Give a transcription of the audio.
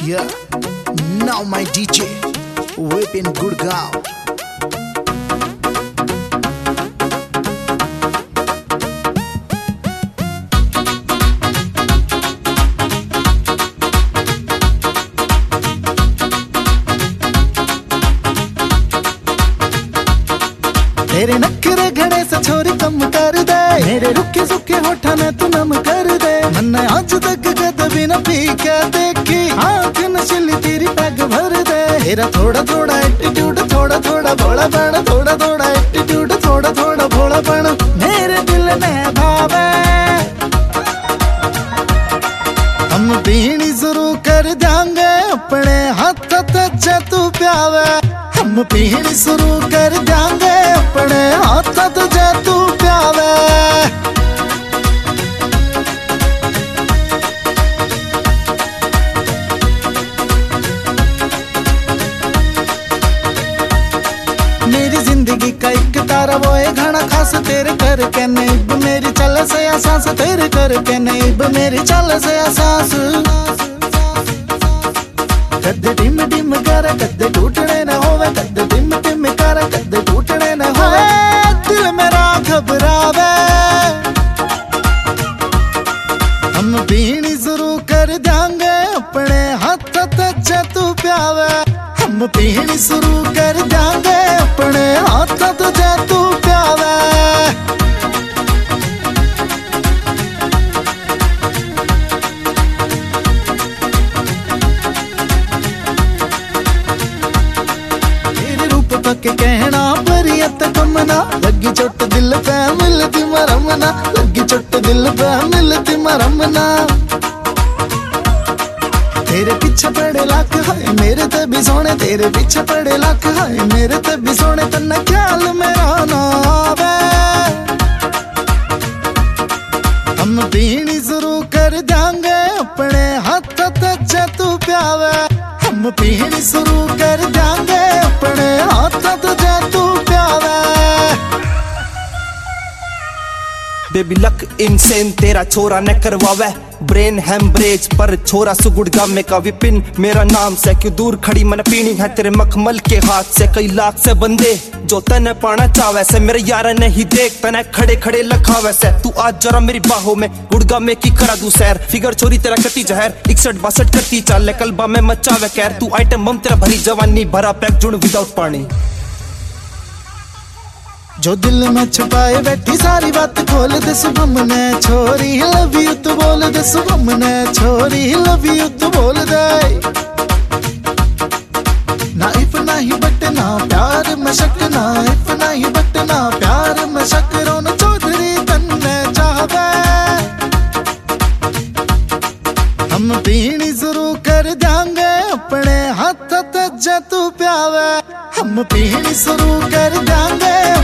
Yeah, now my DJ whipping Gurgaon. तेरे नखरे घड़े से छोरी कम कर दे, मेरे रुके सुखे होठा ने तू नम कर दे। मन्ने आज तक कद भी न पी के देखी, आँख नशीली तेरी पैग भर दे। तेरा थोड़ा थोड़ा एटीट्यूड, थोड़ा थोड़ा भोलापन, थोड़ा थोड़ा एटीट्यूड, थोड़ा थोड़ा भोलापन मेरे दिल में भावे। हम पीनी शुरू कर देंगे अपने हाथ तक तू प्यावे। हम पीनी शुरू कर देंगे अपने हाथ तुझे तू प्यावे। मेरी जिंदगी का एक तारा वो है घना खास, तेरे करके नहीं मेरी चल से एहसास, तेरे करके नहीं मेरी चल से एहसास। कदे टिम टिम कर कदे टूटने न होवे, कदे टिम टिम कर कदे टूटने न होवे। दिल मेरा घबरावे, हम पीनी शुरू कर देंगे अपने हाथ तक तू प्यावे। हम पीनी शुरू कर देंगे अपने हाथ तुझे तू प्यावे। के कहना परियत कमना, लगी चोट दिल पे मिलती मरमना, लगी चोट दिल पे मिलती मरमना। तेरे पीछे पड़े लाख है मेरे ते भी सोने, तेरे पीछे पड़े लाख है मेरे ते भी सोने। तन्ना ख्याल मेरा ना आवे, हम पीनी शुरू कर देंगे अपने हाथ तक तू प्यावे। हम पीनी शुरू कर देंगे अपने हाथ तुझे तू प्यावे। बेबी लक इनसेन तेरा छोरा न करवावे, ब्रेन हैमब्रेज पर छोरा सुगुड़गा में का विपिन मेरा नाम से। क्यों दूर खड़ी मन पीनी है तेरे मखमल के हाथ से। कई लाख से बंदे जो तने पाना चावे से, मेरे यार नहीं देख तने खड़े खड़े लखा वैसे। तू आज जरा मेरी बाहों में गुड़गा में की करा दू सैर, फिगर छोरी तेरा कती जहर 61-62 करती चाल कलबा में मचावे कैर। तू आइटम बम तेरा भरी जवानी भरा पैक जुड़ विदाउट पानी। जो दिल में छुपाए बैठी सारी बात खोल दे शुभम ने, छोरी लव यू तो बोल दे शुभम ने, छोरी लव यू तो बोल दे। ना इफ नहीं बट ना प्यार में शक, ना इफ नहीं बट ना प्यार में शक। रोन चौधरी तन्ने चाहवे, हम पीनी शुरू कर देंगे अपने हाथ तक तू प्यावे। हम पीनी शुरू कर देंगे